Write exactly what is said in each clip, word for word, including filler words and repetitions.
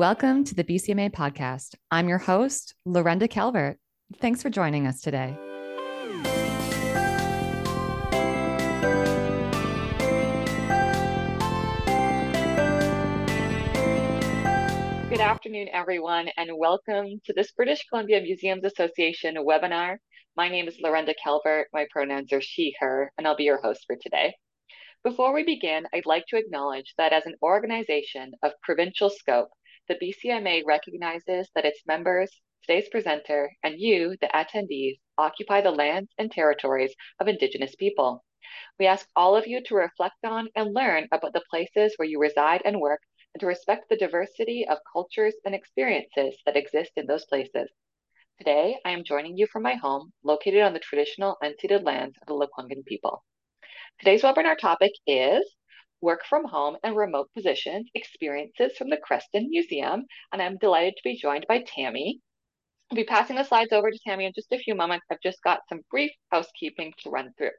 welcome to the B C M A podcast. I'm your host, Lorenda Calvert. Thanks for joining us today. Good afternoon, everyone, and welcome to this British Columbia Museums Association webinar. My name is Lorenda Calvert. My pronouns are she, her, and I'll be your host for today. Before we begin, I'd like to acknowledge that as an organization of provincial scope, the B C M A recognizes that its members, today's presenter, and you, the attendees, occupy the lands and territories of Indigenous people. We ask all of you to reflect on and learn about the places where you reside and work, and to respect the diversity of cultures and experiences that exist in those places. Today, I am joining you from my home, located on the traditional unceded lands of the Lekwungen people. Today's webinar topic is Work from Home and Remote Positions, Experiences from the Creston Museum, and I'm delighted to be joined by Tammy. I'll be passing the slides over to Tammy in just a few moments. I've just got some brief housekeeping to run through.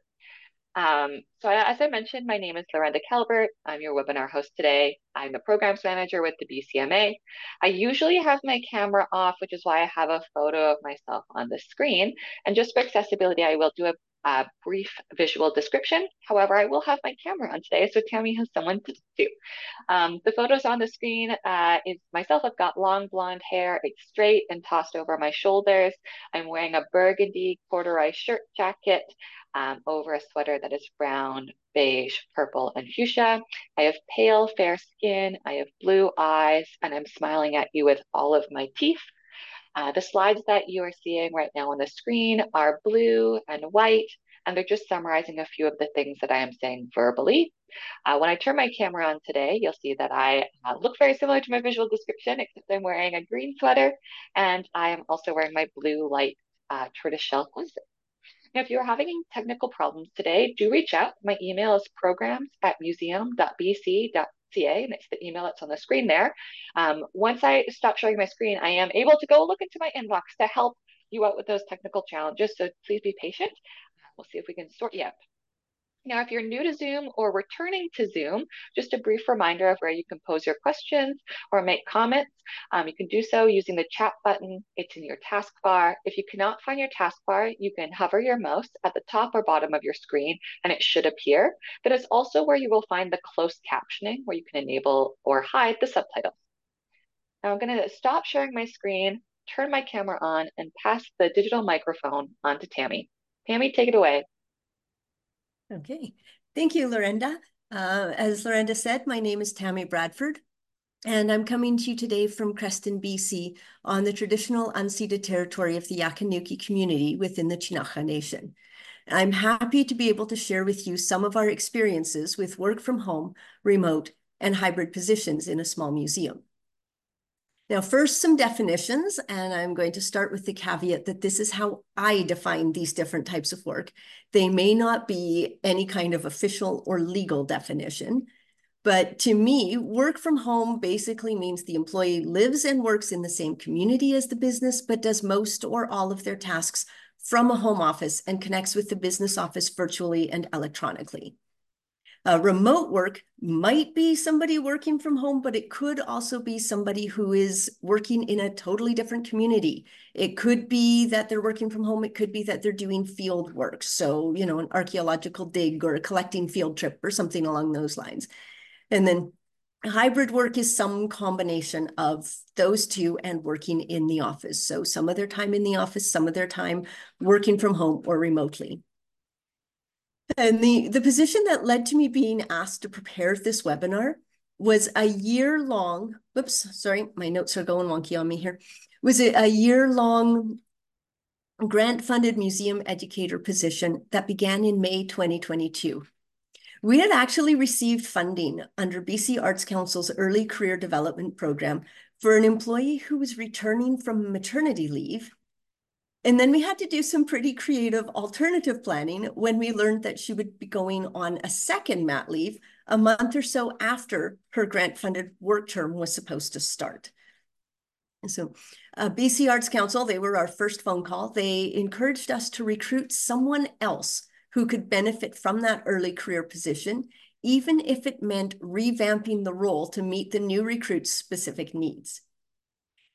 Um, so as I mentioned, my name is Lorenda Calvert. I'm your webinar host today. I'm the programs manager with the B C M A. I usually have my camera off, which is why I have a photo of myself on the screen. And just for accessibility, I will do a a brief visual description. However, I will have my camera on today, so Tammy has someone to do. Um, the photos on the screen uh, is myself. I've got long blonde hair. It's straight and tossed over my shoulders. I'm wearing a burgundy corduroy shirt jacket um, over a sweater that is brown, beige, purple, and fuchsia. I have pale, fair skin. I have blue eyes, and I'm smiling at you with all of my teeth. Uh, the slides that you are seeing right now on the screen are blue and white, and they're just summarizing a few of the things that I am saying verbally. Uh, when I turn my camera on today, you'll see that I uh, look very similar to my visual description, except I'm wearing a green sweater, and I am also wearing my blue light uh, tortoiseshell glasses. Now, if you're having any technical problems today, do reach out. My email is programs at museum dot b c dot c a, and it's the email that's on the screen there. Um, once I stop showing my screen, I am able to go look into my inbox to help you out with those technical challenges, so please be patient. We'll see if we can sort you out. Now, if you're new to Zoom or returning to Zoom, just a brief reminder of where you can pose your questions or make comments. Um, you can do so using the chat button. It's in your taskbar. If you cannot find your taskbar, you can hover your mouse at the top or bottom of your screen and it should appear. That is also where you will find the closed captioning, where you can enable or hide the subtitles. Now I'm going to stop sharing my screen, turn my camera on, and pass the digital microphone on to Tammy. Tammy, take it away. Okay, thank you, Lorenda. Uh, as Lorenda said, my name is Tammy Bradford, and I'm coming to you today from Creston, B C, on the traditional unceded territory of the Yaqanuki community within the Chinaaga Nation. I'm happy to be able to share with you some of our experiences with work from home, remote, and hybrid positions in a small museum. Now, first, some definitions, and I'm going to start with the caveat that this is how I define these different types of work. They may not be any kind of official or legal definition, but to me, work from home basically means the employee lives and works in the same community as the business, but does most or all of their tasks from a home office and connects with the business office virtually and electronically. Uh, remote work might be somebody working from home, but it could also be somebody who is working in a totally different community. It could be that they're working from home. It could be that they're doing field work. So, you know, an archaeological dig or a collecting field trip or something along those lines. And then hybrid work is some combination of those two and working in the office. So some of their time in the office, some of their time working from home or remotely. And the, the position that led to me being asked to prepare this webinar was a year-long, whoops, sorry, my notes are going wonky on me here, was a, a year-long grant-funded museum educator position that began in May twenty twenty-two. We had actually received funding under B C Arts Council's Early Career Development Program for an employee who was returning from maternity leave. And then we had to do some pretty creative alternative planning when we learned that she would be going on a second mat leave a month or so after her grant-funded work term was supposed to start. And so uh, B C Arts Council, they were our first phone call. They encouraged us to recruit someone else who could benefit from that early career position, even if it meant revamping the role to meet the new recruit's specific needs.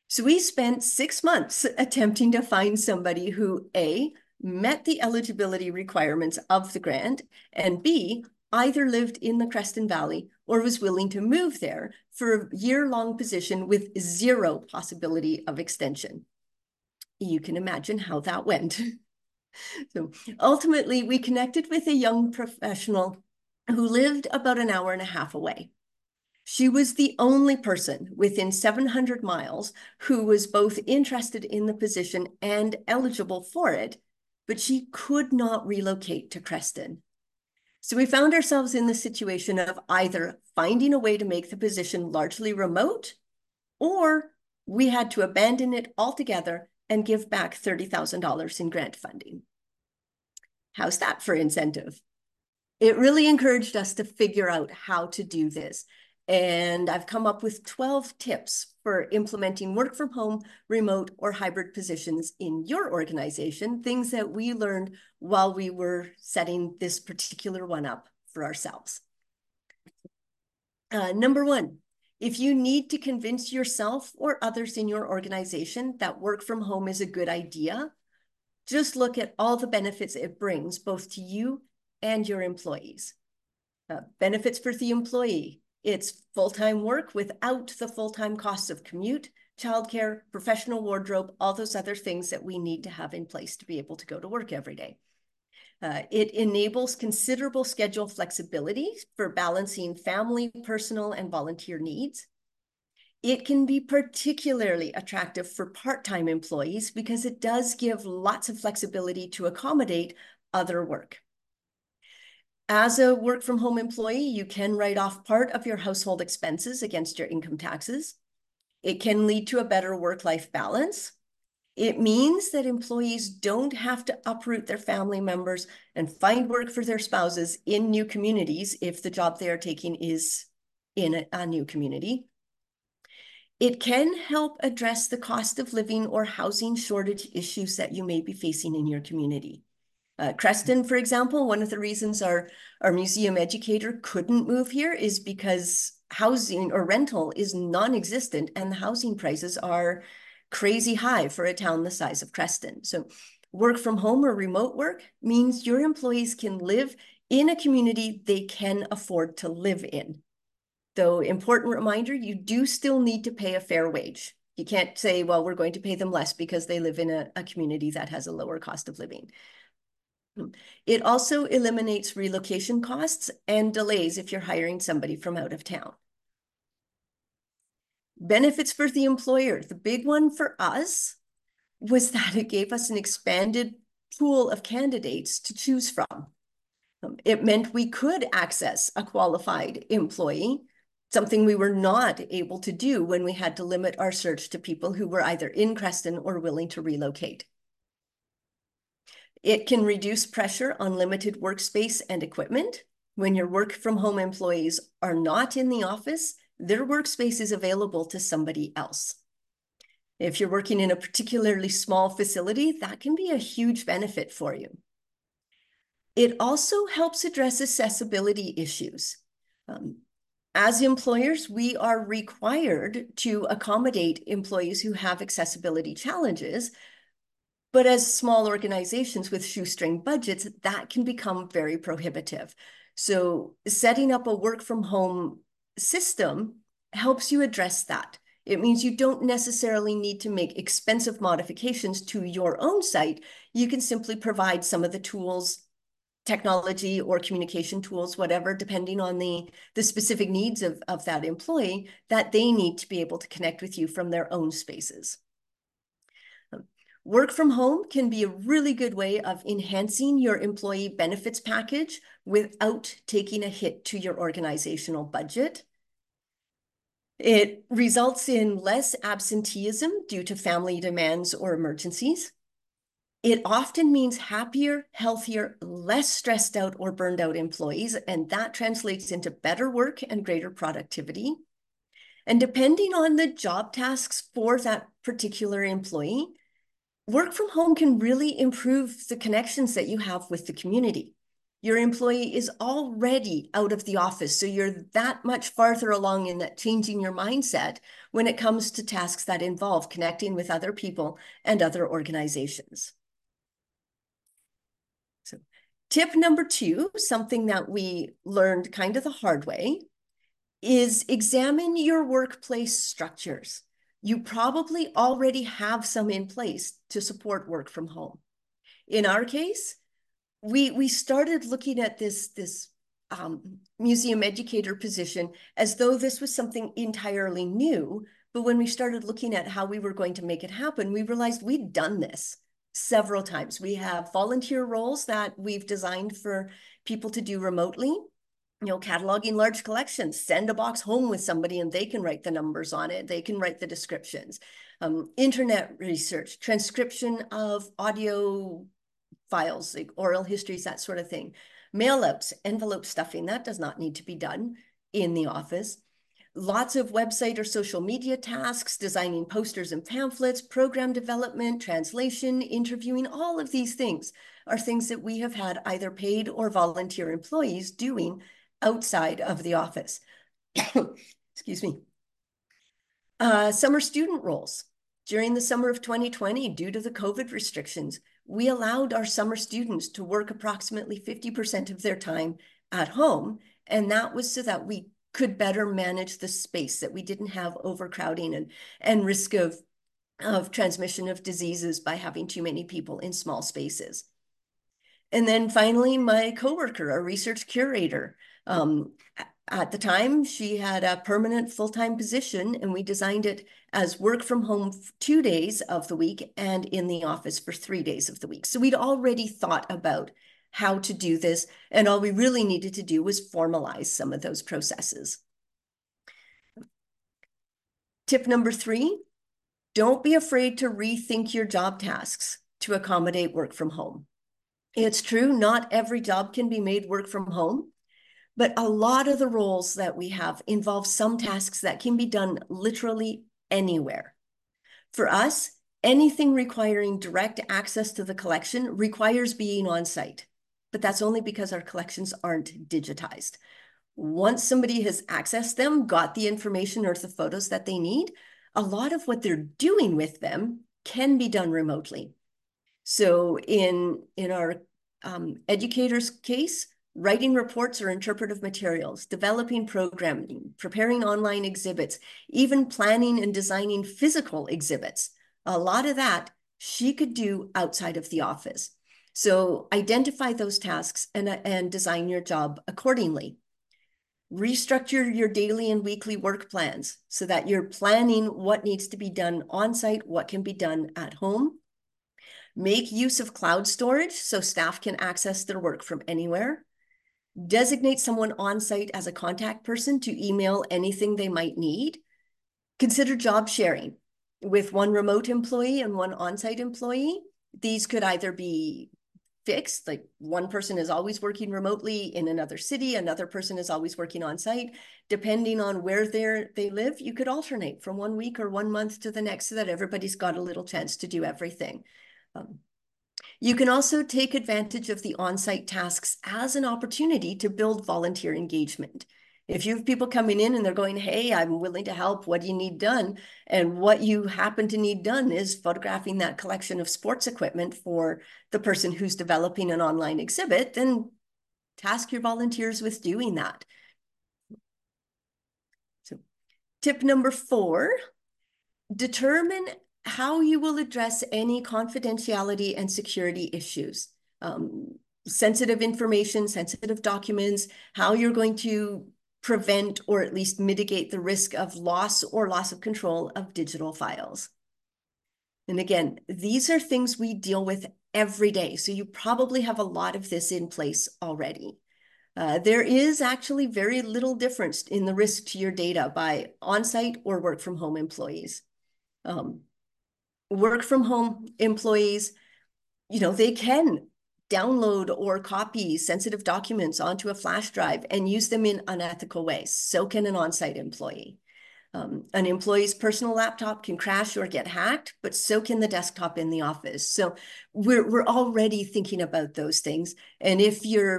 So we spent six months attempting to find somebody who, A, met the eligibility requirements of the grant, and B, either lived in the Creston Valley or was willing to move there for a year-long position with zero possibility of extension. You can imagine how that went. So ultimately, we connected with a young professional who lived about an hour and a half away. She was the only person within seven hundred miles who was both interested in the position and eligible for it, but she could not relocate to Creston. So we found ourselves in the situation of either finding a way to make the position largely remote, or we had to abandon it altogether and give back thirty thousand dollars in grant funding. How's that for incentive? It really encouraged us to figure out how to do this. And I've come up with twelve tips for implementing work from home, remote, or hybrid positions in your organization, things that we learned while we were setting this particular one up for ourselves. Uh, number one, if you need to convince yourself or others in your organization that work from home is a good idea, just look at all the benefits it brings both to you and your employees. Uh, benefits for the employee. It's full-time work without the full-time costs of commute, childcare, professional wardrobe, all those other things that we need to have in place to be able to go to work every day. Uh, it enables considerable schedule flexibility for balancing family, personal, and volunteer needs. It can be particularly attractive for part-time employees because it does give lots of flexibility to accommodate other work. As a work from home employee, you can write off part of your household expenses against your income taxes. It can lead to a better work-life balance. It means that employees don't have to uproot their family members and find work for their spouses in new communities if the job they are taking is in a, a new community. It can help address the cost of living or housing shortage issues that you may be facing in your community. Uh, Creston, for example, one of the reasons our, our museum educator couldn't move here is because housing or rental is non-existent and the housing prices are crazy high for a town the size of Creston. So work from home or remote work means your employees can live in a community they can afford to live in. Though, important reminder, you do still need to pay a fair wage. You can't say, well, we're going to pay them less because they live in a, a community that has a lower cost of living. It also eliminates relocation costs and delays if you're hiring somebody from out of town. Benefits for the employer. The big one for us was that it gave us an expanded pool of candidates to choose from. Um, it meant we could access a qualified employee, something we were not able to do when we had to limit our search to people who were either in Creston or willing to relocate. It can reduce pressure on limited workspace and equipment. When your work from home employees are not in the office, their workspace is available to somebody else. If you're working in a particularly small facility, that can be a huge benefit for you. It also helps address accessibility issues. Um, as employers, we are required to accommodate employees who have accessibility challenges. But as small organizations with shoestring budgets, that can become very prohibitive. So setting up a work from home system helps you address that. It means you don't necessarily need to make expensive modifications to your own site. You can simply provide some of the tools, technology or communication tools, whatever, depending on the, the specific needs of, of that employee, that they need to be able to connect with you from their own spaces. Work from home can be a really good way of enhancing your employee benefits package without taking a hit to your organizational budget. It results in less absenteeism due to family demands or emergencies. It often means happier, healthier, less stressed out or burned out employees, and that translates into better work and greater productivity. And depending on the job tasks for that particular employee, work from home can really improve the connections that you have with the community. your employee is already out of the office. So you're that much farther along in that changing your mindset when it comes to tasks that involve connecting with other people and other organizations. So tip number two, something that we learned kind of the hard way, is examine your workplace structures. You probably already have some in place to support work from home. In our case, we we started looking at this this um, museum educator position as though this was something entirely new. But when we started looking at how we were going to make it happen, we realized we'd done this several times. We have volunteer roles that we've designed for people to do remotely. You know, cataloging large collections, send a box home with somebody and they can write the numbers on it. They can write the descriptions. Um, internet research, transcription of audio files, like oral histories, that sort of thing. Mail outs, envelope stuffing, that does not need to be done in the office. Lots of website or social media tasks, designing posters and pamphlets, program development, translation, interviewing, all of these things are things that we have had either paid or volunteer employees doing outside of the office. Excuse me. Uh, summer student roles. During the summer of twenty twenty, due to the COVID restrictions, we allowed our summer students to work approximately fifty percent of their time at home. And that was so that we could better manage the space, that we didn't have overcrowding and, and risk of, of transmission of diseases by having too many people in small spaces. And then finally, my coworker, a research curator. Um, at the time, she had a permanent full-time position, and we designed it as work from home two days of the week and in the office for three days of the week. So we'd already thought about how to do this, and all we really needed to do was formalize some of those processes. Tip number three, don't be afraid to rethink your job tasks to accommodate work from home. It's true, not every job can be made work from home, but a lot of the roles that we have involve some tasks that can be done literally anywhere. For us, anything requiring direct access to the collection requires being on site, but that's only because our collections aren't digitized. Once somebody has accessed them, got the information or the photos that they need, a lot of what they're doing with them can be done remotely. So in, in our um, educators' case, writing reports or interpretive materials, developing programming, preparing online exhibits, even planning and designing physical exhibits. A lot of that she could do outside of the office. So identify those tasks and, and design your job accordingly. Restructure your daily and weekly work plans so that you're planning what needs to be done on site, what can be done at home. Make use of cloud storage so staff can access their work from anywhere. Designate someone on site as a contact person to email anything they might need. Consider job sharing with one remote employee and one on-site employee. These could either be fixed, like one person is always working remotely in another city, another person is always working on site. Depending on where they're, they live, you could alternate from one week or one month to the next so that everybody's got a little chance to do everything. Um, You can also take advantage of the on-site tasks as an opportunity to build volunteer engagement. If you have people coming in and they're going, hey, I'm willing to help, what do you need done? And what you happen to need done is photographing that collection of sports equipment for the person who's developing an online exhibit, then task your volunteers with doing that. So tip number four, determine how you will address any confidentiality and security issues, um, sensitive information, sensitive documents, how you're going to prevent or at least mitigate the risk of loss or loss of control of digital files. And again, these are things we deal with every day. So you probably have a lot of this in place already. Uh, there is actually very little difference in the risk to your data by on-site or work from home employees. Um, work from home employees, you know, they can download or copy sensitive documents onto a flash drive and use them in unethical ways. So can an on-site employee. Um, an employee's personal laptop can crash or get hacked, but so can the desktop in the office. So we're, we're already thinking about those things. And if you're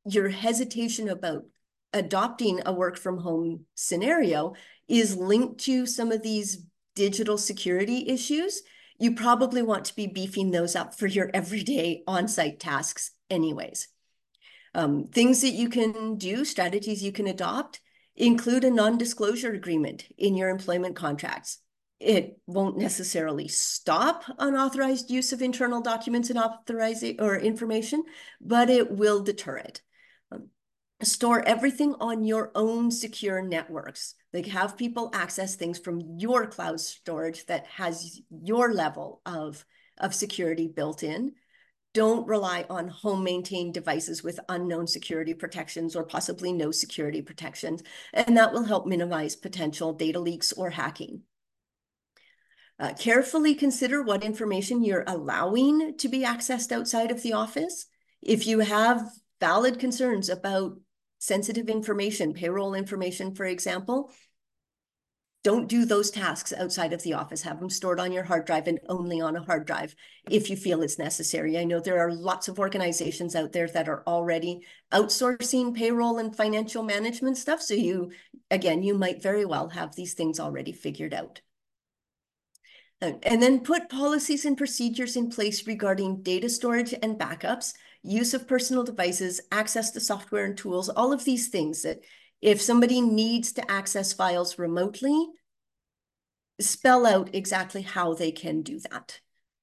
your hesitation about adopting a work from home scenario is linked to some of these digital security issues, you probably want to be beefing those up for your everyday on-site tasks anyways. Um, things that you can do, strategies you can adopt, include a non-disclosure agreement in your employment contracts. It won't necessarily stop unauthorized use of internal documents and authorizing or information, but it will deter it. Um, store everything on your own secure networks. Like, have people access things from your cloud storage that has your level of, of security built in. Don't rely on home maintained devices with unknown security protections or possibly no security protections, and that will help minimize potential data leaks or hacking. Uh, carefully consider what information you're allowing to be accessed outside of the office. If you have valid concerns about sensitive information, payroll information, for example, don't do those tasks outside of the office. Have them stored on your hard drive and only on a hard drive if you feel it's necessary. I know there are lots of organizations out there that are already outsourcing payroll and financial management stuff. So you, again, you might very well have these things already figured out. And then put policies and procedures in place regarding data storage and backups, use of personal devices, access to software and tools, all of these things that if somebody needs to access files remotely, spell out exactly how they can do that.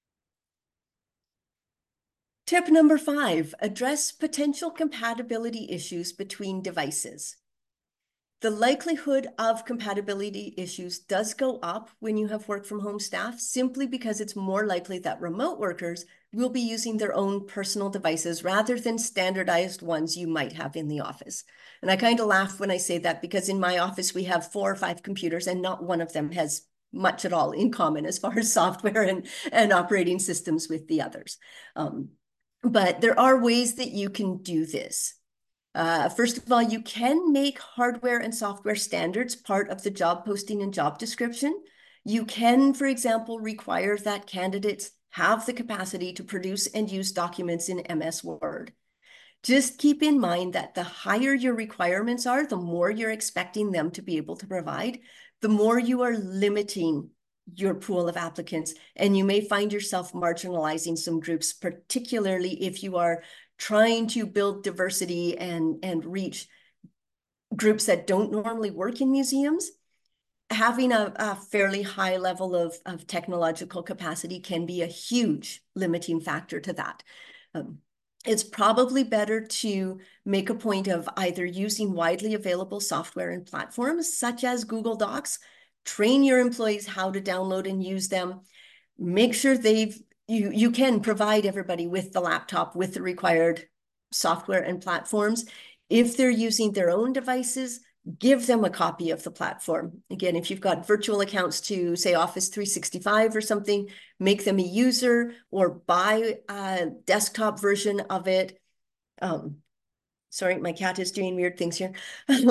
Tip number five, address potential compatibility issues between devices. The likelihood of compatibility issues does go up when you have work from home staff, simply because it's more likely that remote workers will be using their own personal devices rather than standardized ones you might have in the office. And I kind of laugh when I say that, because in my office, we have four or five computers and not one of them has much at all in common as far as software and, and operating systems with the others. Um, but there are ways that you can do this. Uh, first of all, you can make hardware and software standards part of the job posting and job description. You can, for example, require that candidates have the capacity to produce and use documents in M S Word. Just keep in mind that the higher your requirements are, the more you're expecting them to be able to provide, the more you are limiting your pool of applicants, and you may find yourself marginalizing some groups, particularly if you are trying to build diversity and, and reach groups that don't normally work in museums. Having a, a fairly high level of, of technological capacity can be a huge limiting factor to that. Um, it's probably better to make a point of either using widely available software and platforms such as Google Docs, train your employees how to download and use them, make sure they've You, you can provide everybody with the laptop with the required software and platforms. If they're using their own devices, give them a copy of the platform. Again, if you've got virtual accounts to, say, Office three sixty-five or something, make them a user or buy a desktop version of it. Um, Sorry, my cat is doing weird things here.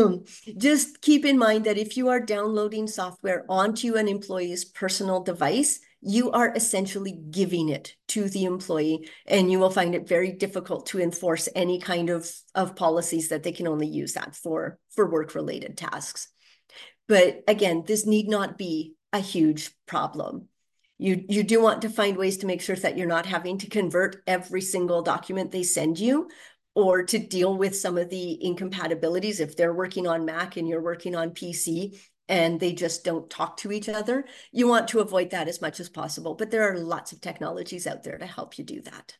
Just keep in mind that if you are downloading software onto an employee's personal device, you are essentially giving it to the employee, and you will find it very difficult to enforce any kind of, of policies that they can only use that for, for work-related tasks. But again, this need not be a huge problem. You, you do want to find ways to make sure that you're not having to convert every single document they send you, or to deal with some of the incompatibilities if they're working on Mac and you're working on P C and they just don't talk to each other. You want to avoid that as much as possible, but there are lots of technologies out there to help you do that.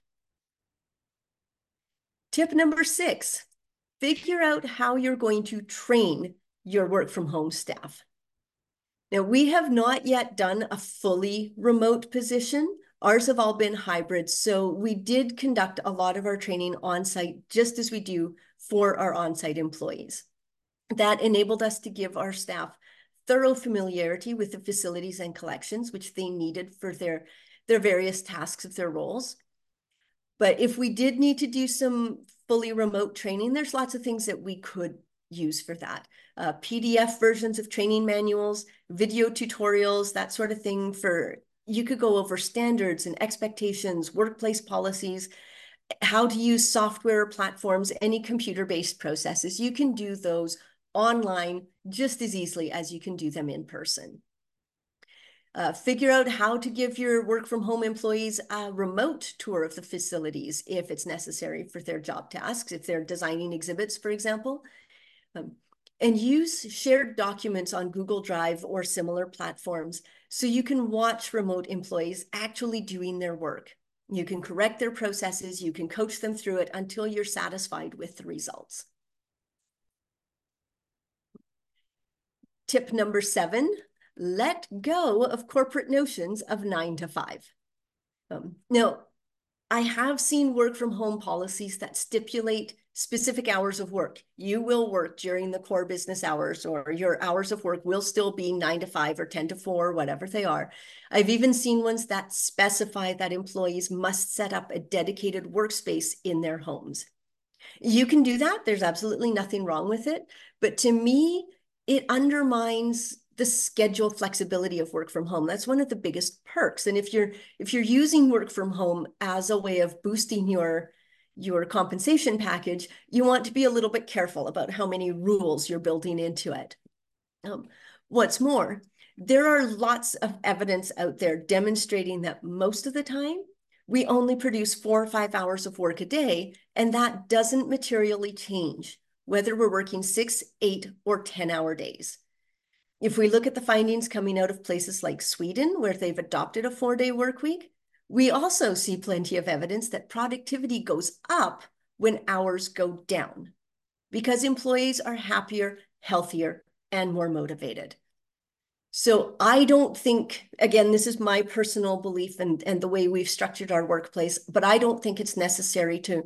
Tip number six, figure out how you're going to train your work from home staff. Now, we have not yet done a fully remote position. Ours have all been hybrid, so we did conduct a lot of our training on-site, just as we do for our on-site employees. That enabled us to give our staff thorough familiarity with the facilities and collections, which they needed for their, their various tasks of their roles. But if we did need to do some fully remote training, there's lots of things that we could use for that. Uh, P D F versions of training manuals, video tutorials, that sort of thing. For you could go over standards and expectations, workplace policies, how to use software platforms, any computer-based processes. You can do those online just as easily as you can do them in person. Uh, figure out how to give your work from home employees a remote tour of the facilities if it's necessary for their job tasks, if they're designing exhibits, for example. Um, and use shared documents on Google Drive or similar platforms so you can watch remote employees actually doing their work. You can correct their processes, you can coach them through it until you're satisfied with the results. Tip number seven, let go of corporate notions of nine to five. Um, now, I have seen work from home policies that stipulate specific hours of work. You will work during the core business hours, or your hours of work will still be nine to five or ten to four, whatever they are. I've even seen ones that specify that employees must set up a dedicated workspace in their homes. You can do that. There's absolutely nothing wrong with it. But to me, it undermines the schedule flexibility of work from home. That's one of the biggest perks. And if you're if you're using work from home as a way of boosting your your compensation package, you want to be a little bit careful about how many rules you're building into it. Um, what's more, there are lots of evidence out there demonstrating that most of the time, we only produce four or five hours of work a day, and that doesn't materially change whether we're working six, eight, or ten-hour days. If we look at the findings coming out of places like Sweden, where they've adopted a four-day work week, we also see plenty of evidence that productivity goes up when hours go down because employees are happier, healthier, and more motivated. So I don't think, again, this is my personal belief and, and the way we've structured our workplace, but I don't think it's necessary to,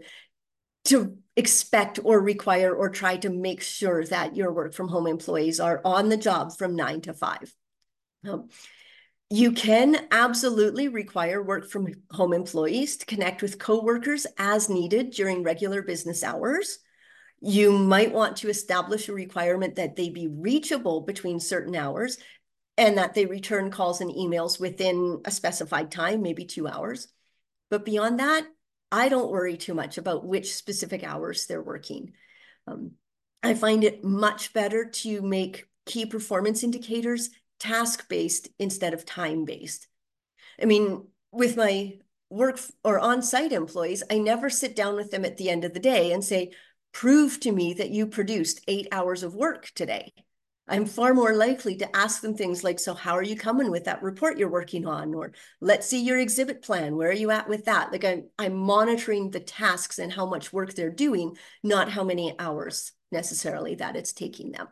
to expect or require or try to make sure that your work from home employees are on the job from nine to five. Um, you can absolutely require work from home employees to connect with coworkers as needed during regular business hours. You might want to establish a requirement that they be reachable between certain hours and that they return calls and emails within a specified time, maybe two hours. But beyond that, I don't worry too much about which specific hours they're working. Um, I find it much better to make key performance indicators task-based instead of time-based. I mean, with my work or on-site employees, I never sit down with them at the end of the day and say, prove to me that you produced eight hours of work today. I'm far more likely to ask them things like, so how are you coming with that report you're working on? Or let's see your exhibit plan. Where are you at with that? Like I'm, I'm monitoring the tasks and how much work they're doing, not how many hours necessarily that it's taking them.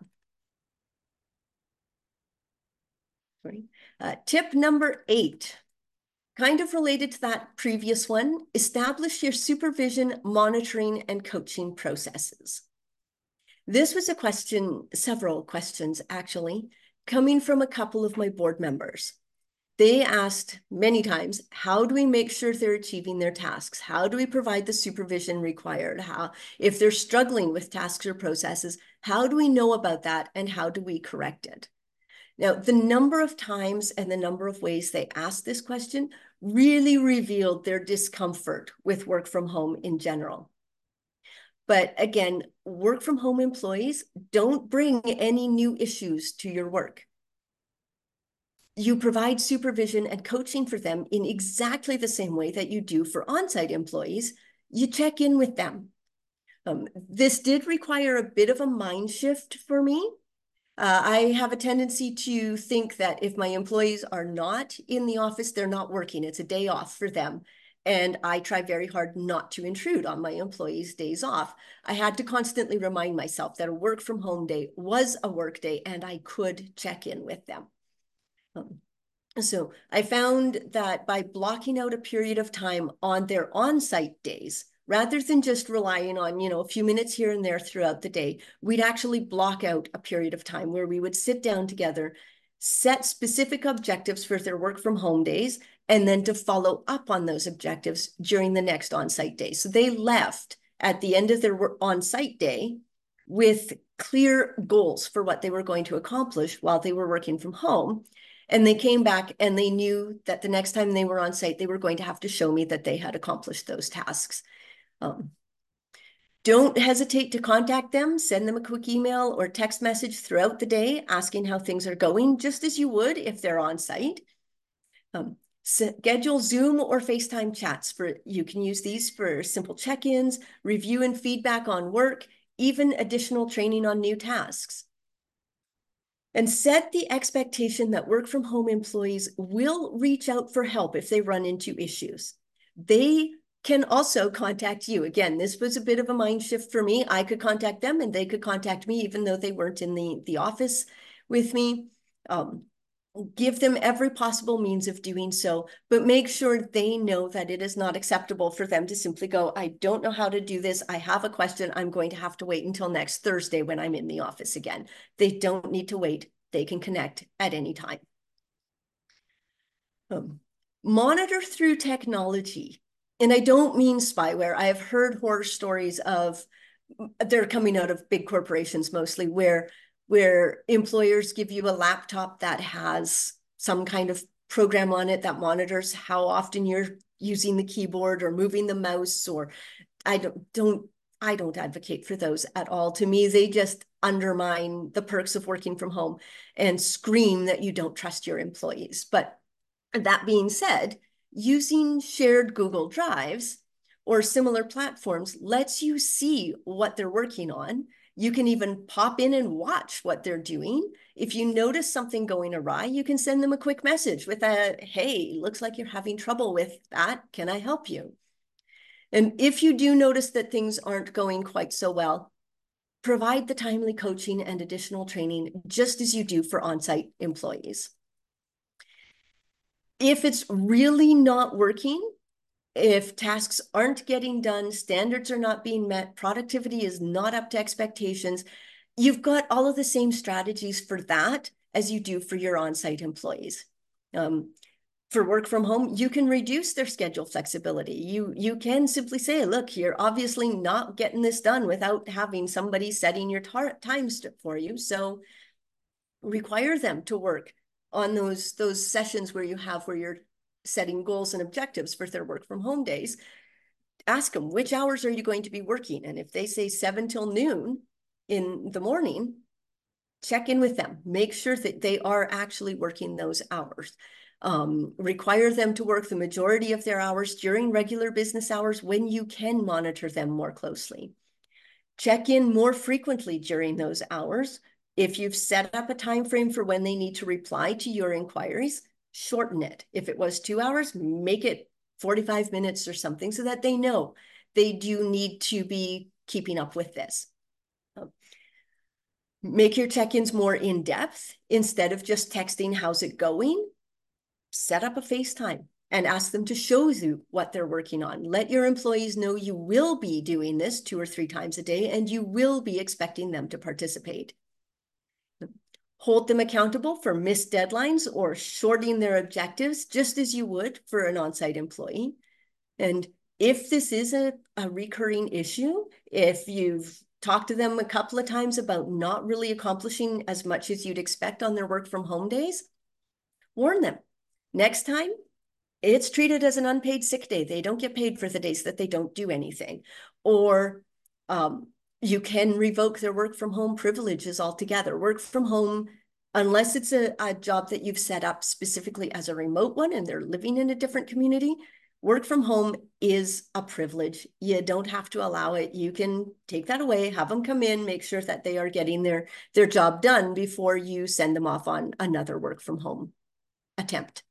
Right. Uh, tip number eight, kind of related to that previous one, establish your supervision, monitoring, and coaching processes. This was a question, several questions actually, coming from a couple of my board members. They asked many times, how do we make sure they're achieving their tasks? How do we provide the supervision required? How, if they're struggling with tasks or processes, how do we know about that and how do we correct it? Now, the number of times and the number of ways they asked this question really revealed their discomfort with work from home in general. But again, work from home employees don't bring any new issues to your work. You provide supervision and coaching for them in exactly the same way that you do for on-site employees. You check in with them. Um, this did require a bit of a mind shift for me. Uh, I have a tendency to think that if my employees are not in the office, they're not working. It's a day off for them. And I try very hard not to intrude on my employees' days off. I had to constantly remind myself that a work from home day was a work day and I could check in with them. Um, so I found that by blocking out a period of time on their on-site days, rather than just relying on, you know, a few minutes here and there throughout the day, we'd actually block out a period of time where we would sit down together, set specific objectives for their work from home days, and then to follow up on those objectives during the next on-site day. So they left at the end of their on-site day with clear goals for what they were going to accomplish while they were working from home. And they came back and they knew that the next time they were on site, they were going to have to show me that they had accomplished those tasks. Um, don't hesitate to contact them. Send them a quick email or text message throughout the day asking how things are going, just as you would if they're on site. Um, schedule Zoom or FaceTime chats. For you can use these for simple check-ins, review and feedback on work, even additional training on new tasks. And set the expectation that work from home employees will reach out for help if they run into issues. They can also contact you. Again, this was a bit of a mind shift for me. I could contact them and they could contact me even though they weren't in the, the office with me. Um, give them every possible means of doing so, but make sure they know that it is not acceptable for them to simply go, I don't know how to do this. I have a question. I'm going to have to wait until next Thursday when I'm in the office again. They don't need to wait. They can connect at any time. Um, monitor through technology. And I don't mean spyware. I have heard horror stories of, they're coming out of big corporations mostly, where where employers give you a laptop that has some kind of program on it that monitors how often you're using the keyboard or moving the mouse, or I don't, don't I don't advocate for those at all. To me, they just undermine the perks of working from home and scream that you don't trust your employees. But that being said, using shared Google Drives or similar platforms lets you see what they're working on. You can even pop in and watch what they're doing. If you notice something going awry, you can send them a quick message with a, hey, looks like you're having trouble with that. Can I help you? And if you do notice that things aren't going quite so well, provide the timely coaching and additional training just as you do for on-site employees. If it's really not working, if tasks aren't getting done, standards are not being met, productivity is not up to expectations, you've got all of the same strategies for that as you do for your on-site employees. Um, for work from home, you can reduce their schedule flexibility. You, you can simply say, look, you're obviously not getting this done without having somebody setting your times for you. So require them to work on those, those sessions where you have where you're setting goals and objectives for their work from home days. Ask them, which hours are you going to be working? And if they say seven till noon in the morning, check in with them. Make sure that they are actually working those hours. Um, require them to work the majority of their hours during regular business hours when you can monitor them more closely. Check in more frequently during those hours. If you've set up a time frame for when they need to reply to your inquiries, shorten it. If it was two hours, make it forty-five minutes or something so that they know they do need to be keeping up with this. Make your check-ins more in-depth. Instead of just texting, how's it going? Set up a FaceTime and ask them to show you what they're working on. Let your employees know you will be doing this two or three times a day and you will be expecting them to participate. Hold them accountable for missed deadlines or shorting their objectives, just as you would for an on-site employee. And if this is a, a recurring issue, if you've talked to them a couple of times about not really accomplishing as much as you'd expect on their work from home days, warn them. Next time, it's treated as an unpaid sick day. They don't get paid for the days that they don't do anything. Or um, you can revoke their work from home privileges altogether. Work from home, unless it's a, a job that you've set up specifically as a remote one and they're living in a different community, work from home is a privilege. You don't have to allow it. You can take that away, have them come in, make sure that they are getting their, their job done before you send them off on another work from home attempt.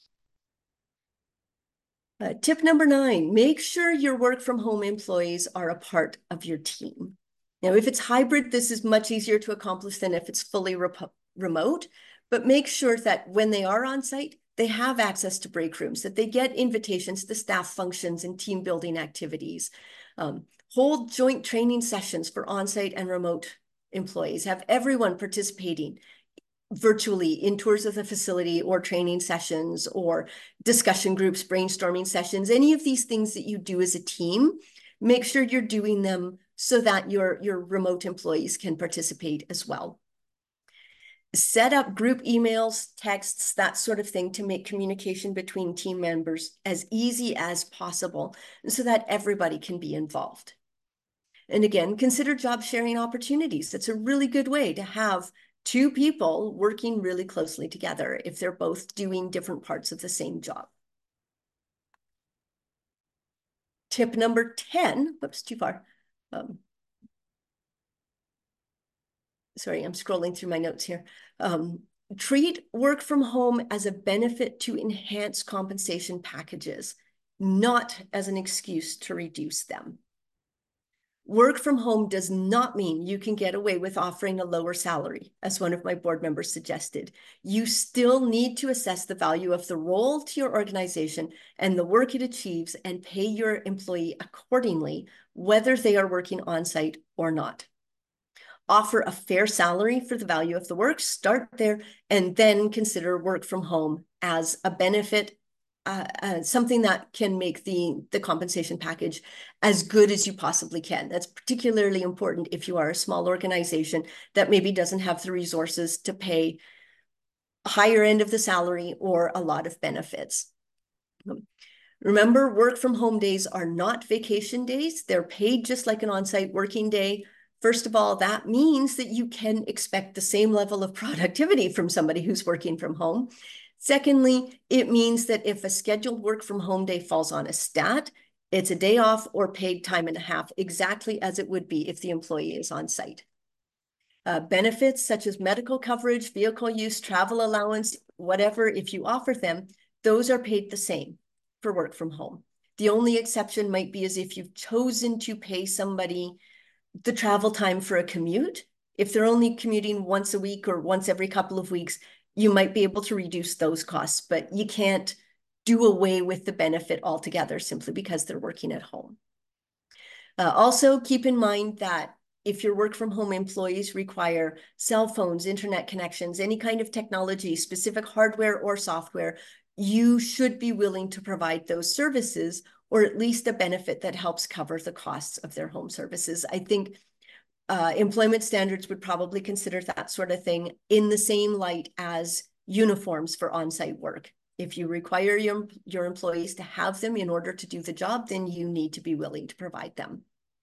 Uh, tip number nine, make sure your work from home employees are a part of your team. Now, if it's hybrid, this is much easier to accomplish than if it's fully re remote, but make sure that when they are on site, they have access to break rooms, that they get invitations to staff functions and team building activities. Um, hold joint training sessions for on-site and remote employees. Have everyone participating virtually in tours of the facility or training sessions or discussion groups, brainstorming sessions, any of these things that you do as a team, make sure you're doing them so that your, your remote employees can participate as well. Set up group emails, texts, that sort of thing to make communication between team members as easy as possible so that everybody can be involved. And again, consider job sharing opportunities. That's a really good way to have two people working really closely together if they're both doing different parts of the same job. Tip number ten, whoops, too far. Um, sorry, I'm scrolling through my notes here. Um, treat work from home as a benefit to enhance compensation packages, not as an excuse to reduce them. Work from home does not mean you can get away with offering a lower salary, as one of my board members suggested. You still need to assess the value of the role to your organization and the work it achieves and pay your employee accordingly, whether they are working on site or not. Offer a fair salary for the value of the work, start there, and then consider work from home as a benefit, uh, uh, something that can make the, the compensation package as good as you possibly can. That's particularly important if you are a small organization that maybe doesn't have the resources to pay a higher end of the salary or a lot of benefits. Remember, work from home days are not vacation days. They're paid just like an on-site working day. First of all, that means that you can expect the same level of productivity from somebody who's working from home. Secondly, it means that if a scheduled work from home day falls on a stat, it's a day off or paid time and a half, exactly as it would be if the employee is on site. Uh, benefits such as medical coverage, vehicle use, travel allowance, whatever, if you offer them, those are paid the same for work from home. The only exception might be as if you've chosen to pay somebody the travel time for a commute. If they're only commuting once a week or once every couple of weeks, you might be able to reduce those costs, but you can't do away with the benefit altogether simply because they're working at home. Uh, also, keep in mind that if your work from home employees require cell phones, internet connections, any kind of technology, specific hardware or software, you should be willing to provide those services, or at least a benefit that helps cover the costs of their home services. I think uh, employment standards would probably consider that sort of thing in the same light as uniforms for on-site work. If you require your, your employees to have them in order to do the job, then you need to be willing to provide them.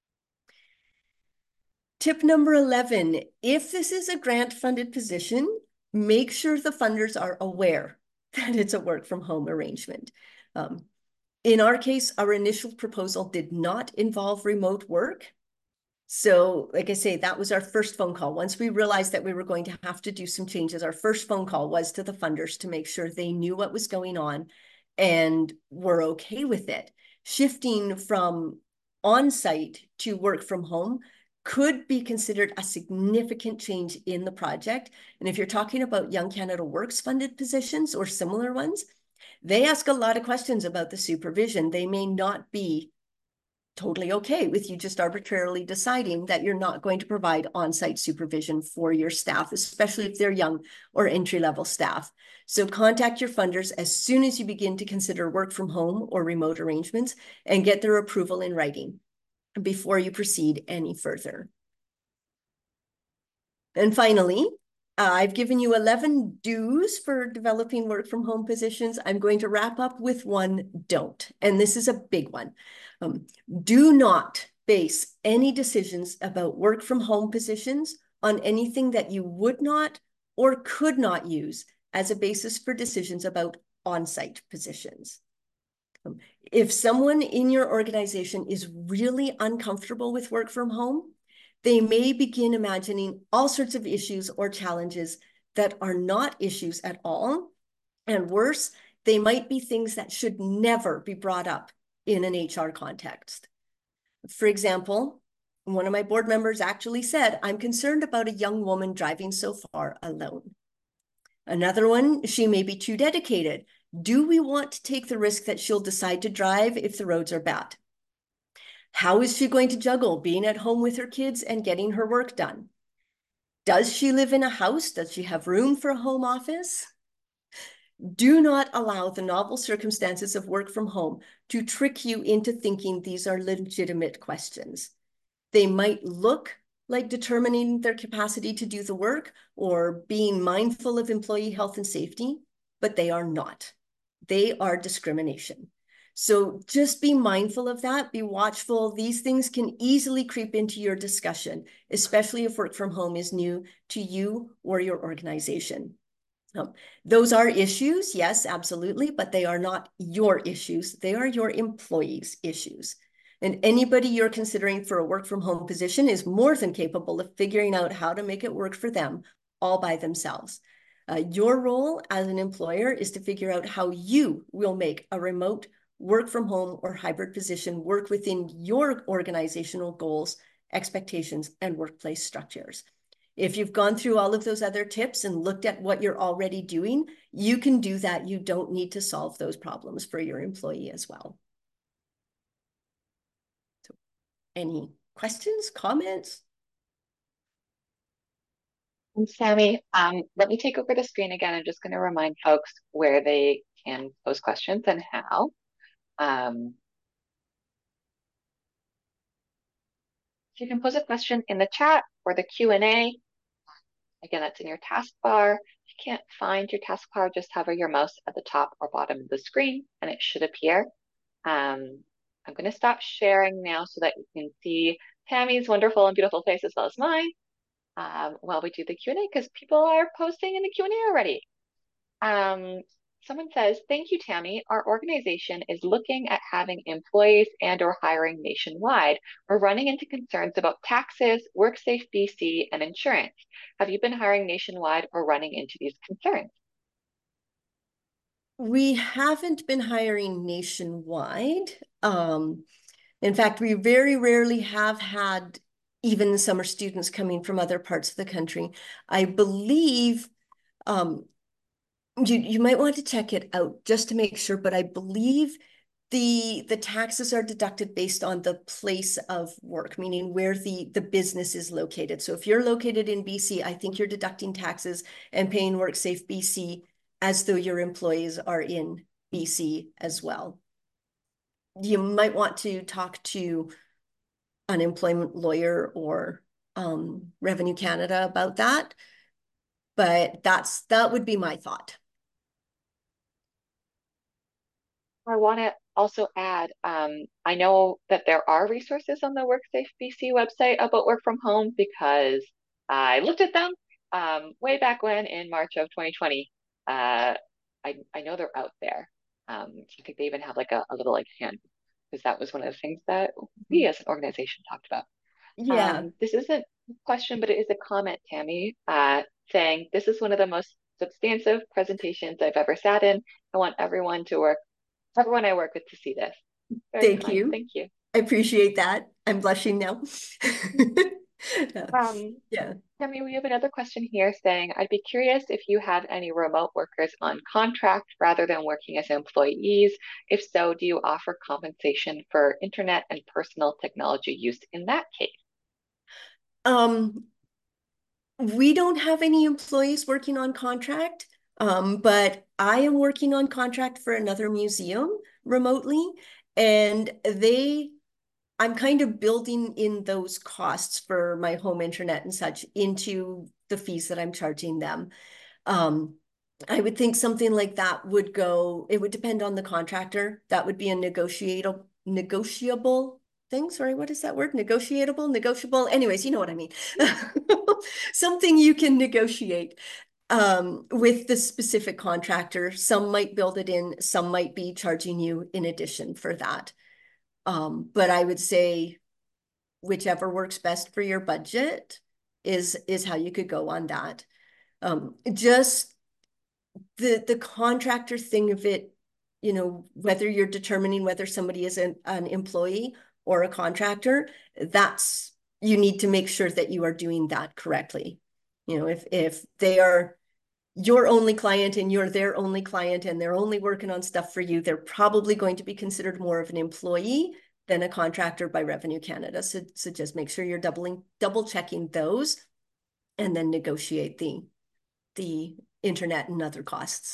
Tip number eleven, if this is a grant-funded position, make sure the funders are aware that it's a work from home arrangement. Um, in our case, our initial proposal did not involve remote work. So like I say, that was our first phone call. Once we realized that we were going to have to do some changes, our first phone call was to the funders to make sure they knew what was going on and were okay with it. Shifting from on-site to work from home could be considered a significant change in the project. And if you're talking about Young Canada Works funded positions or similar ones, they ask a lot of questions about the supervision. They may not be totally okay with you just arbitrarily deciding that you're not going to provide on-site supervision for your staff, especially if they're young or entry-level staff. So contact your funders as soon as you begin to consider work from home or remote arrangements and get their approval in writing before you proceed any further. And finally, uh, I've given you eleven do's for developing work from home positions. I'm going to wrap up with one don't, and this is a big one. Um, do not base any decisions about work from home positions on anything that you would not or could not use as a basis for decisions about on-site positions. Um, if someone in your organization is really uncomfortable with work from home, they may begin imagining all sorts of issues or challenges that are not issues at all. And worse, they might be things that should never be brought up in an H R context. For example, one of my board members actually said, "I'm concerned about a young woman driving so far alone." Another one, "She may be too dedicated. Do we want to take the risk that she'll decide to drive if the roads are bad? How is she going to juggle being at home with her kids and getting her work done? Does she live in a house? Does she have room for a home office?" Do not allow the novel circumstances of work from home to trick you into thinking these are legitimate questions. They might look like determining their capacity to do the work or being mindful of employee health and safety, but they are not. They are discrimination. So just be mindful of that, be watchful. These things can easily creep into your discussion, especially if work from home is new to you or your organization. Um, those are issues, yes, absolutely, but they are not your issues. They are your employees' issues. And anybody you're considering for a work from home position is more than capable of figuring out how to make it work for them all by themselves. Uh, your role as an employer is to figure out how you will make a remote work from home or hybrid position work within your organizational goals, expectations, and workplace structures. If you've gone through all of those other tips and looked at what you're already doing, you can do that. You don't need to solve those problems for your employee as well. So, any questions, comments? Thanks, Sammy. Um, let me take over the screen again. I'm just going to remind folks where they can pose questions and how. Um, so you can pose a question in the chat or the Q and A. Again, that's in your taskbar. If you can't find your taskbar, just hover your mouse at the top or bottom of the screen and it should appear. Um, I'm going to stop sharing now so that you can see Tammy's wonderful and beautiful face as well as mine um, while we do the Q and A because people are posting in the Q and A already. Um, someone says, thank you, Tammy. Our organization is looking at having employees and or hiring nationwide. We're running into concerns about taxes, WorkSafe B C, and insurance. Have you been hiring nationwide or running into these concerns? We haven't been hiring nationwide. Um, in fact, we very rarely have had even summer students coming from other parts of the country. I believe um, you, you might want to check it out just to make sure, but I believe the the taxes are deducted based on the place of work, meaning where the, the business is located. So if you're located in B C, I think you're deducting taxes and paying WorkSafe B C as though your employees are in B C as well. You might want to talk to unemployment lawyer or um, Revenue Canada about that, but that's that would be my thought. I want to also add, um, I know that there are resources on the WorkSafe B C website about work from home because I looked at them um, way back when in March of twenty twenty. Uh, I, I know they're out there. Um, I think they even have like a, a little like hand because that was one of the things that we as an organization talked about. Yeah. Um, this isn't a question, but it is a comment, Tammy, uh, saying this is one of the most substantive presentations I've ever sat in. I want everyone to work everyone I work with to see this. Very Thank kind. you. Thank you. I appreciate that. I'm blushing now. Um, Yeah. Tammy, we have another question here saying, I'd be curious if you have any remote workers on contract rather than working as employees. If so, do you offer compensation for internet and personal technology use in that case? Um, we don't have any employees working on contract, um, but I am working on contract for another museum remotely, and they I'm kind of building in those costs for my home internet and such into the fees that I'm charging them. Um, I would think something like that would go, it would depend on the contractor. That would be a negotiable, negotiable thing. Sorry, what is that word? Negotiable, negotiable. Anyways, you know what I mean. Something you can negotiate um, with the specific contractor. Some might build it in, some might be charging you in addition for that. Um, but I would say whichever works best for your budget is is how you could go on that. Um, just the the contractor thing of it, you know, whether you're determining whether somebody is an, an employee or a contractor, that's you need to make sure that you are doing that correctly. You know, if if they are your only client and you're their only client and they're only working on stuff for you, they're probably going to be considered more of an employee than a contractor by Revenue Canada. So, so just make sure you're doubling, double checking those and then negotiate the, the internet and other costs.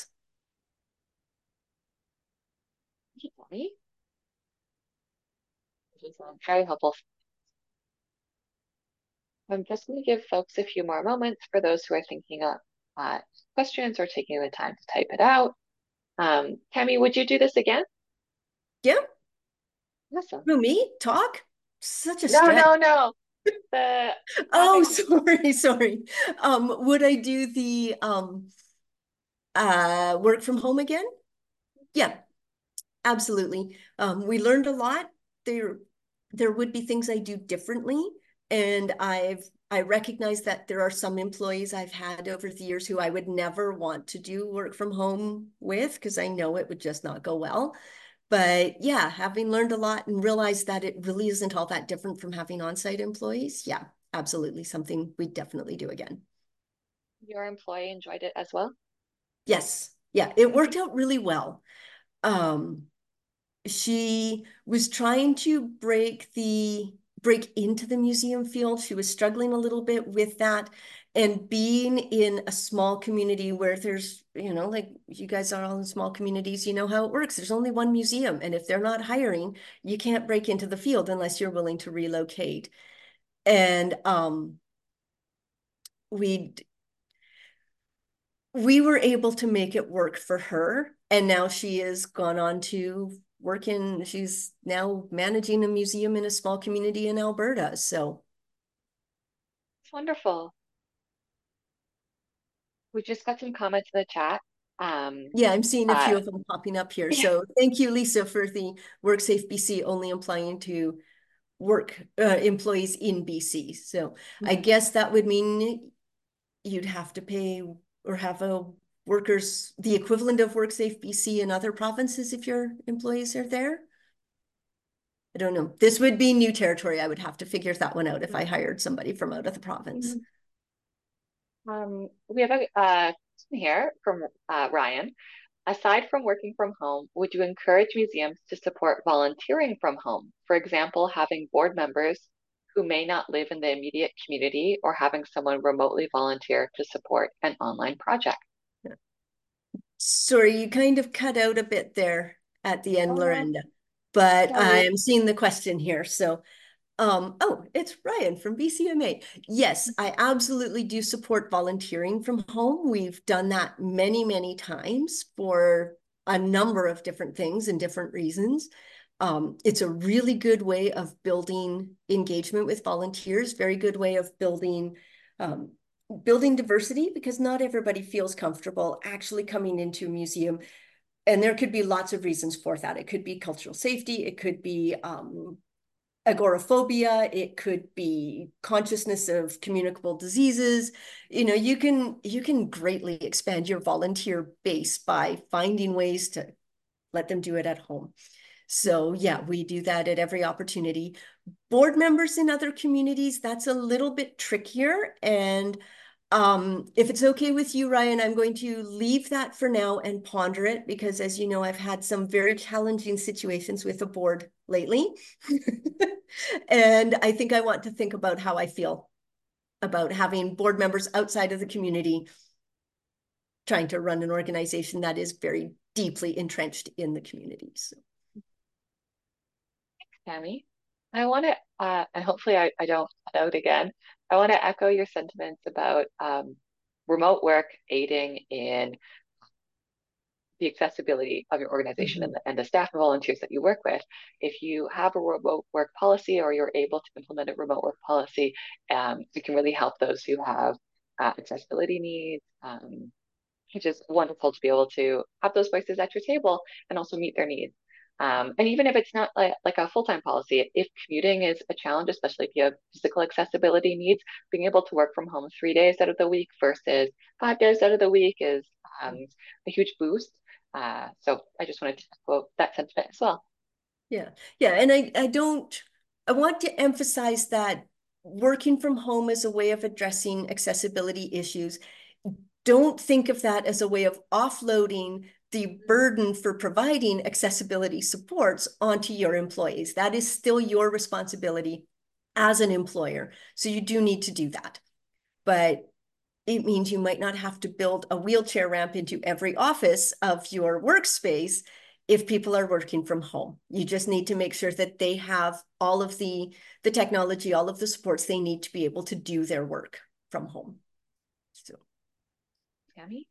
Thank you, Tammy. This is uh, very helpful. I'm just going to give folks a few more moments for those who are thinking of uh, questions or taking the time to type it out. Um, Tammy, would you do this again? Yeah, Awesome. who, me? Talk? Such a No, stretch. no, no. The Oh, having, sorry, sorry. Um, would I do the um uh work from home again? Yeah, absolutely. Um, we learned a lot. There, there would be things I do differently, and I've I recognize that there are some employees I've had over the years who I would never want to do work from home with because I know it would just not go well. But yeah, having learned a lot and realized that it really isn't all that different from having on-site employees, yeah, absolutely something we definitely do again. your employee enjoyed it as well? Yes, yeah, it worked out really well. Um, she was trying to break the break into the museum field. She was struggling a little bit with that. And being in a small community where there's, you know, like you guys are all in small communities, you know how it works. There's only one museum. And if they're not hiring, you can't break into the field unless you're willing to relocate. And um, we we were able to make it work for her. And now she has gone on to work in, she's now managing a museum in a small community in Alberta. So It's wonderful. We just got some comments in the chat. Um, yeah, I'm seeing a uh, few of them popping up here. So thank you, Lisa, for the WorkSafe B C only applying to work uh, employees in B C. So I mhm. guess that would mean you'd have to pay or have a workers, the equivalent of WorkSafe B C in other provinces if your employees are there. I don't know. This would be new territory. I would have to figure that one out if I hired somebody from out of the province. Mhm. Um, we have a uh, question here from uh, Ryan. Aside from working from home, would you encourage museums to support volunteering from home? For example, having board members who may not live in the immediate community or having someone remotely volunteer to support an online project. Sorry, you kind of cut out a bit there at the end, Oh no, Lorenda, but I sorry. am seeing the question here. So, um, oh, it's Ryan from B C M A. Yes, I absolutely do support volunteering from home. We've done that many, many times for a number of different things and different reasons. Um, it's a really good way of building engagement with volunteers, very good way of building um, building diversity because not everybody feels comfortable actually coming into a museum. And there could be lots of reasons for that. It could be cultural safety, it could be um, agoraphobia, it could be consciousness of communicable diseases. You know, you can you can greatly expand your volunteer base by finding ways to let them do it at home. So yeah, we do that at every opportunity. Board members in other communities, that's a little bit trickier. And um, if it's okay with you, Ryan, I'm going to leave that for now and ponder it because as you know, I've had some very challenging situations with the board lately. And I think I want to think about how I feel about having board members outside of the community trying to run an organization that is very deeply entrenched in the community. So. Tammy. I want to, uh, and hopefully I, I don't cut out again. I want to echo your sentiments about um, remote work aiding in the accessibility of your organization and Mhm. the, and the staff and volunteers that you work with. If you have a remote work policy or you're able to implement a remote work policy, um, it can really help those who have uh, accessibility needs, um, which is wonderful to be able to have those voices at your table and also meet their needs. Um, and even if it's not like, like a full-time policy, if commuting is a challenge, especially if you have physical accessibility needs, being able to work from home three days out of the week versus five days out of the week is um, a huge boost. Uh, so I just wanted to quote that sentiment as well. Yeah. Yeah. And I, I don't, I want to emphasize that working from home is a way of addressing accessibility issues. Don't think of that as a way of offloading the burden for providing accessibility supports onto your employees. That is still your responsibility as an employer. So you do need to do that. But it means you might not have to build a wheelchair ramp into every office of your workspace. if people are working from home. You just need to make sure that they have all of the, the technology, all of the supports they need to be able to do their work from home. So, Tammy?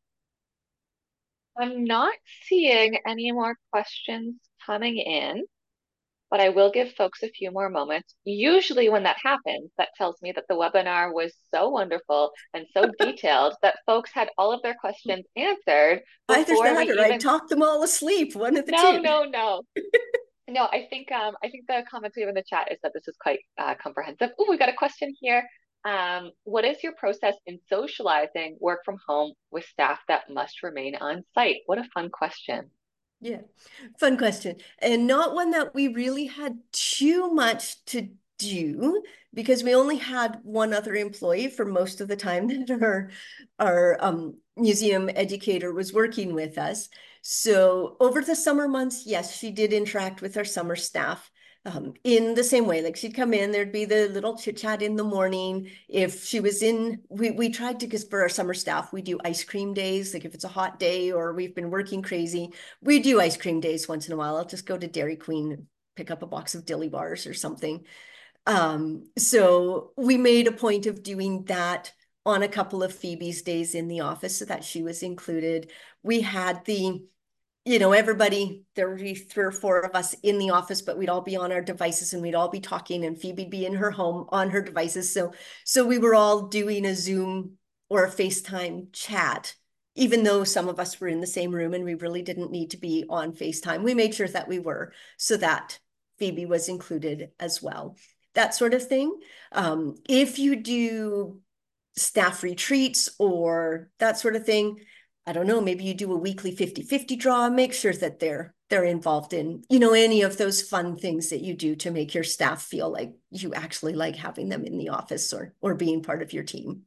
I'm not seeing any more questions coming in, but I will give folks a few more moments. Usually when that happens, that tells me that the webinar was so wonderful and so detailed that folks had all of their questions answered either before we that or I even, talked them all asleep, one of the no, two. no, no. No, I think um, I think the comments we have in the chat is that this is quite uh, comprehensive. Oh, we got a question here. Um, what is your process in socializing work from home with staff that must remain on site? What a fun question. Yeah, fun question. And not one that we really had too much to do because we only had one other employee for most of the time that our, our um, museum educator was working with us. So over the summer months, yes, she did interact with our summer staff. Um, in the same way, like she'd come in, there'd be the little chit chat in the morning. If she was in, we, we tried to, because for our summer staff, we do ice cream days. Like if it's a hot day or we've been working crazy, we do ice cream days once in a while. I'll just go to Dairy Queen and pick up a box of dilly bars or something. Um, so we made a point of doing that on a couple of Phoebe's days in the office so that she was included. We had the you know, everybody, there would be three or four of us in the office, but we'd all be on our devices and we'd all be talking and Phoebe'd be in her home on her devices. So, so we were all doing a Zoom or a FaceTime chat, even though some of us were in the same room and we really didn't need to be on FaceTime. We made sure that we were so that Phoebe was included as well. That sort of thing. Um, if you do staff retreats or that sort of thing, I don't know, maybe you do a weekly fifty fifty draw, make sure that they're they're involved in, you know, any of those fun things that you do to make your staff feel like you actually like having them in the office or or being part of your team.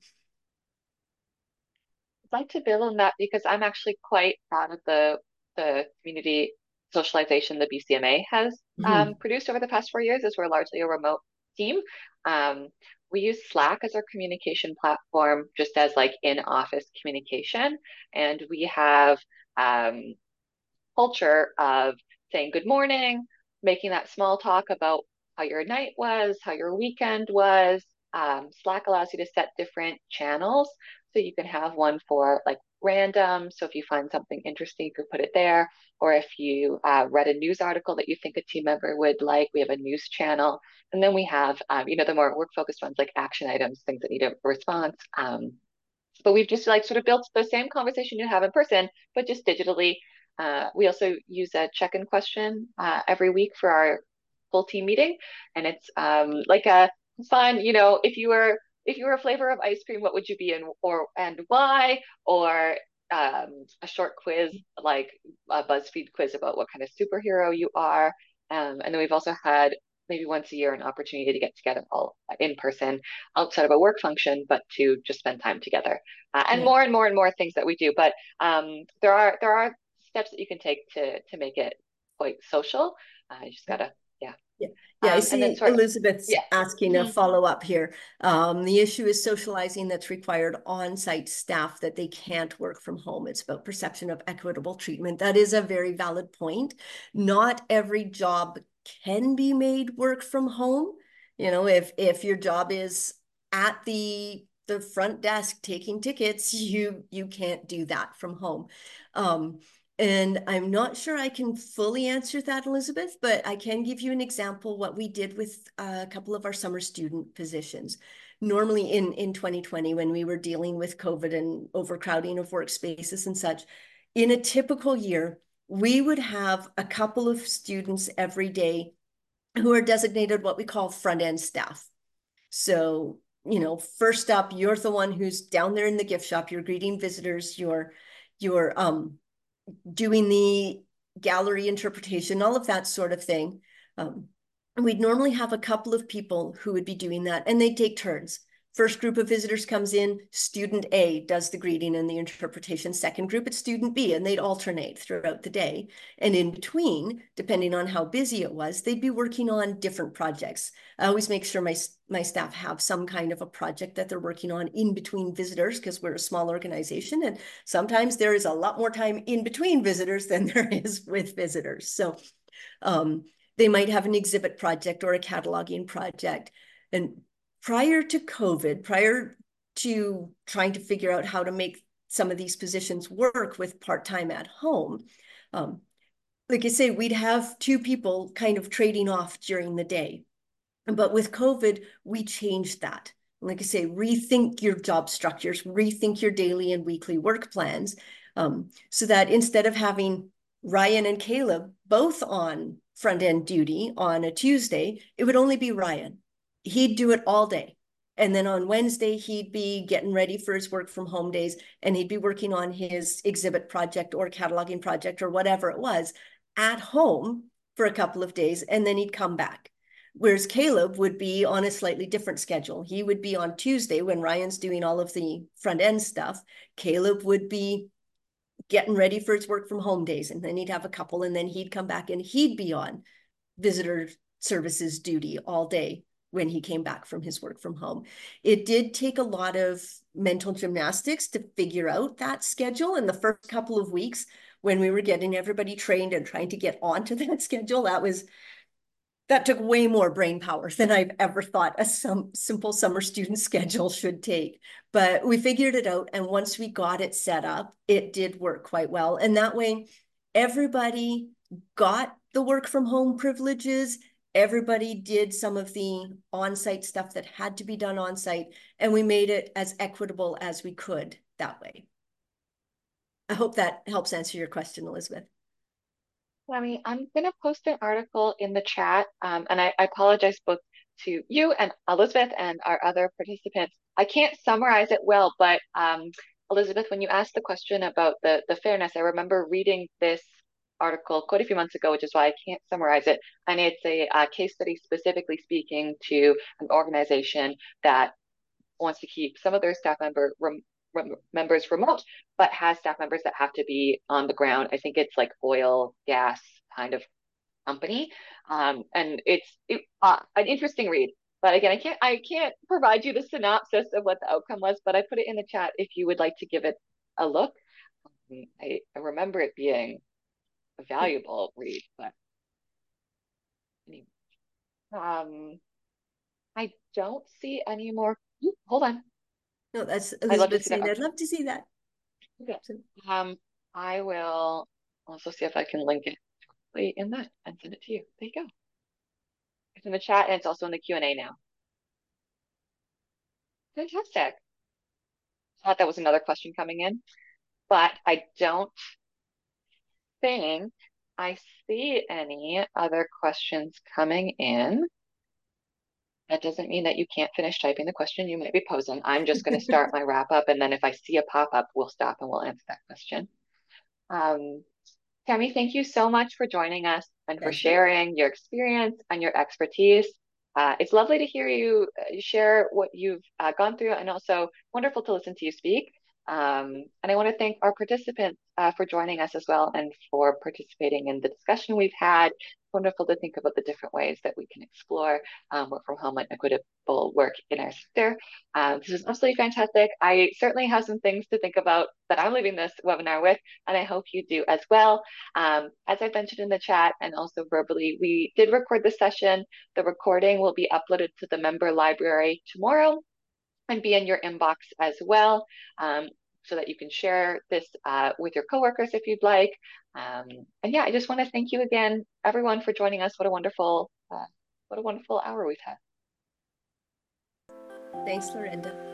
I'd like to build on that because I'm actually quite proud of the the community socialization the B C M A has um, Mm-hmm. produced over the past four years as we're largely a remote team. Um, we use Slack as our communication platform, just as like in-office communication, and we have um, culture of saying good morning, making that small talk about how your night was, how your weekend was. Um, Slack allows you to set different channels. So you can have one for like random. So if you find something interesting, you could put it there. Or if you uh, read a news article that you think a team member would like, we have a news channel. And then we have, um, you know, the more work focused ones like action items, things that need a response. Um, but we've just like sort of built the same conversation you have in person, but just digitally. Uh, we also use a check-in question uh, every week for our full team meeting, and it's um, like a fun, you know, if you were if you were a flavor of ice cream, what would you be and or and why? Or um, a short quiz like a BuzzFeed quiz about what kind of superhero you are. Um, and then we've also had maybe once a year an opportunity to get together all in person outside of a work function, but to just spend time together. Uh, and Yeah. more and more and more things that we do. But um, there are there are steps that you can take to to make it quite social. Uh, you just gotta, yeah. Yeah. Yeah, I Um, and then see sort of, Elizabeth's yeah. asking a Mhm. follow-up here. Um, the issue is socializing that's required on-site staff that they can't work from home. It's about perception of equitable treatment. That is a very valid point. Not every job can be made work from home. You know, if if your job is at the the front desk taking tickets, you you can't do that from home. Um, and I'm not sure I can fully answer that, Elizabeth, but I can give you an example what we did with a couple of our summer student positions. Normally in, in twenty twenty, when we were dealing with COVID and overcrowding of workspaces and such, in a typical year, we would have a couple of students every day who are designated what we call front end staff. So, you know, first up, you're the one who's down there in the gift shop, you're greeting visitors, you're, you're, um, doing the gallery interpretation, all of that sort of thing. Um, we'd normally have a couple of people who would be doing that, and they'd take turns. First group of visitors comes in, student A does the greeting and the interpretation. Second group, it's student B, and they'd alternate throughout the day. And in between, depending on how busy it was, they'd be working on different projects. I always make sure my, my staff have some kind of a project that they're working on in between visitors, because we're a small organization. And sometimes there is a lot more time in between visitors than there is with visitors. So um, they might have an exhibit project or a cataloging project. And prior to COVID, prior to trying to figure out how to make some of these positions work with part-time at home, um, like I say, we'd have two people kind of trading off during the day. But with COVID, we changed that. Like I say, rethink your job structures, rethink your daily and weekly work plans, um, so that instead of having Ryan and Caleb both on front end duty on a Tuesday, it would only be Ryan. He'd do it all day. And then on Wednesday, he'd be getting ready for his work from home days, and he'd be working on his exhibit project or cataloging project or whatever it was at home for a couple of days, and then he'd come back. Whereas Caleb would be on a slightly different schedule. He would be on Tuesday when Ryan's doing all of the front end stuff. Caleb would be getting ready for his work from home days, and then he'd have a couple, and then he'd come back and he'd be on visitor services duty all day when he came back from his work from home. It did take a lot of mental gymnastics to figure out that schedule. In the first couple of weeks when we were getting everybody trained and trying to get onto that schedule, that was that took way more brain power than I've ever thought a some simple summer student schedule should take. But we figured it out. And once we got it set up, it did work quite well. And that way, everybody got the work from home privileges. Everybody did some of the on-site stuff that had to be done on-site. And we made it as equitable as we could that way. I hope that helps answer your question, Elizabeth. I mean, I'm going to post an article in the chat, um, and I, I apologize both to you and Elizabeth and our other participants. I can't summarize it well, but um, Elizabeth, when you asked the question about the, the fairness, I remember reading this article quite a few months ago, which is why I can't summarize it. And it's a, a case study specifically speaking to an organization that wants to keep some of their staff member rem rem members remote, but has staff members that have to be on the ground. I think it's like oil, gas kind of company. Um, and it's it, uh, an interesting read. But again, I can't I can't provide you the synopsis of what the outcome was, but I put it in the chat if you would like to give it a look. Um, I, I remember it being a valuable read, but anyway. Um, I don't see any more. Ooh, hold on. No, that's I'd love to Elizabeth see that. saying, I'd Okay. love to see that. Okay. Um, I will also see if I can link it quickly in that and send it to you. There you go. It's in the chat and it's also in the Q and A now. Fantastic. I thought that was another question coming in, but I don't think I see any other questions coming in. That doesn't mean that you can't finish typing the question you might be posing. I'm just going to start my wrap up, and then if I see a pop up, we'll stop and we'll answer that question. Um, Tammy, thank you so much for joining us and for Thank you. sharing your experience and your expertise. Uh, it's lovely to hear you share what you've uh, gone through, and also wonderful to listen to you speak. Um, and I want to thank our participants uh, for joining us as well and for participating in the discussion we've had. Wonderful to think about the different ways that we can explore um, work from home and equitable work in our sector. Um, this is absolutely fantastic. I certainly have some things to think about that I'm leaving this webinar with, and I hope you do as well. Um, as I mentioned in the chat and also verbally, we did record this session. The recording will be uploaded to the member library tomorrow and be in your inbox as well, um, so that you can share this uh, with your coworkers if you'd like. Um, and yeah, I just want to thank you again, everyone, for joining us. What a wonderful, uh, what a wonderful hour we've had. Thanks, Lorinda.